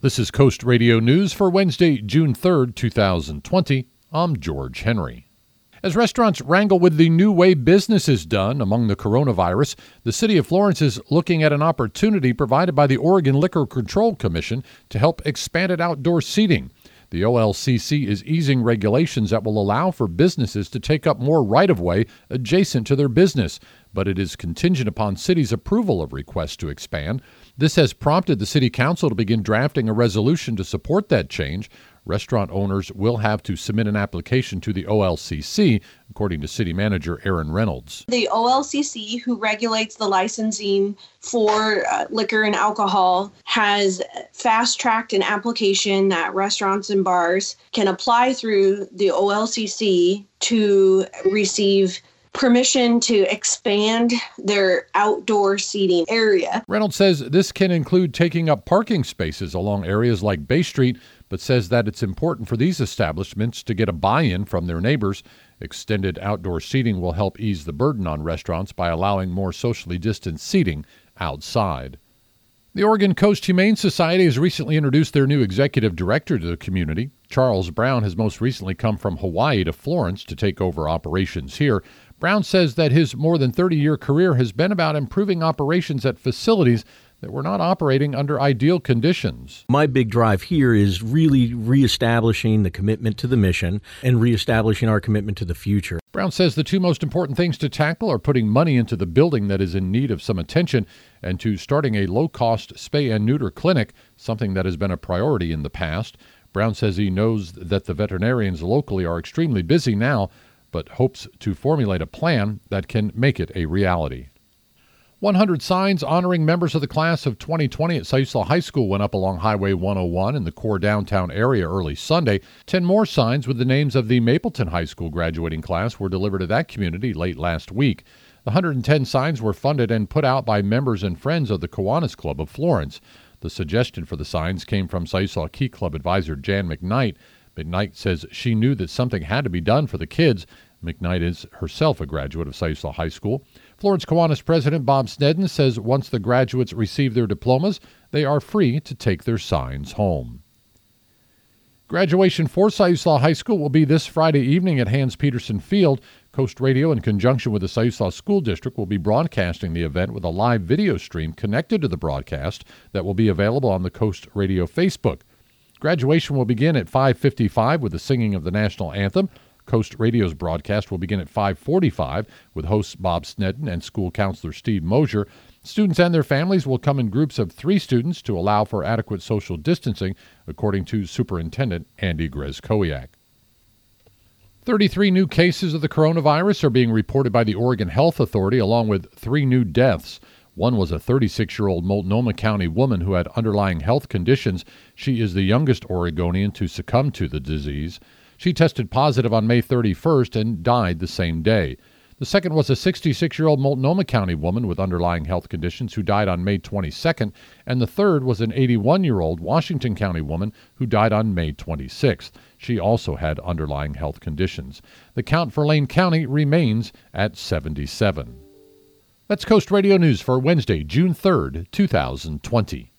This is Coast Radio News for Wednesday, June 3rd, 2020. I'm George Henry. As restaurants wrangle with the new way business is done among the coronavirus, the City of Florence is looking at an opportunity provided by the Oregon Liquor Control Commission to help expanded outdoor seating. The OLCC is easing regulations that will allow for businesses to take up more right-of-way adjacent to their business, but it is contingent upon city's approval of requests to expand. This has prompted the City Council to begin drafting a resolution to support that change. Restaurant owners will have to submit an application to the OLCC, according to City Manager Aaron Reynolds. The OLCC, who regulates the licensing for liquor and alcohol, has fast-tracked an application that restaurants and bars can apply through the OLCC to receive permission to expand their outdoor seating area. Reynolds says this can include taking up parking spaces along areas like Bay Street, but says that it's important for these establishments to get a buy-in from their neighbors. Extended outdoor seating will help ease the burden on restaurants by allowing more socially distanced seating outside. The Oregon Coast Humane Society has recently introduced their new executive director to the community. Charles Brown has most recently come from Hawaii to Florence to take over operations here. Brown says that his more than 30-year career has been about improving operations at facilities that were not operating under ideal conditions. My big drive here is really reestablishing the commitment to the mission and reestablishing our commitment to the future. Brown says the two most important things to tackle are putting money into the building that is in need of some attention and to starting a low-cost spay and neuter clinic, something that has been a priority in the past. Brown says he knows that the veterinarians locally are extremely busy now, but hopes to formulate a plan that can make it a reality. 100 signs honoring members of the class of 2020 at Siuslaw High School went up along Highway 101 in the core downtown area early Sunday. 10 more signs with the names of the Mapleton High School graduating class were delivered to that community late last week. The 110 signs were funded and put out by members and friends of the Kiwanis Club of Florence. The suggestion for the signs came from Siuslaw Key Club advisor Jan McKnight. McKnight says she knew that something had to be done for the kids. McKnight is herself a graduate of Siuslaw High School. Florence Kiwanis President Bob Snedden says once the graduates receive their diplomas, they are free to take their signs home. Graduation for Siuslaw High School will be this Friday evening at Hans-Peterson Field. Coast Radio, in conjunction with the Siuslaw School District, will be broadcasting the event with a live video stream connected to the broadcast that will be available on the Coast Radio Facebook. Graduation will begin at 5:55 with the singing of the national anthem. Coast Radio's broadcast will begin at 5:45 with hosts Bob Snedden and school counselor Steve Mosier. Students and their families will come in groups of 3 students to allow for adequate social distancing, according to Superintendent Andy Grezkowiak. 33 new cases of the coronavirus are being reported by the Oregon Health Authority, along with 3 new deaths. One was a 36-year-old Multnomah County woman who had underlying health conditions. She is the youngest Oregonian to succumb to the disease. She tested positive on May 31st and died the same day. The second was a 66-year-old Multnomah County woman with underlying health conditions who died on May 22nd, and the third was an 81-year-old Washington County woman who died on May 26th. She also had underlying health conditions. The count for Lane County remains at 77. That's Coast Radio News for Wednesday, June 3rd, 2020.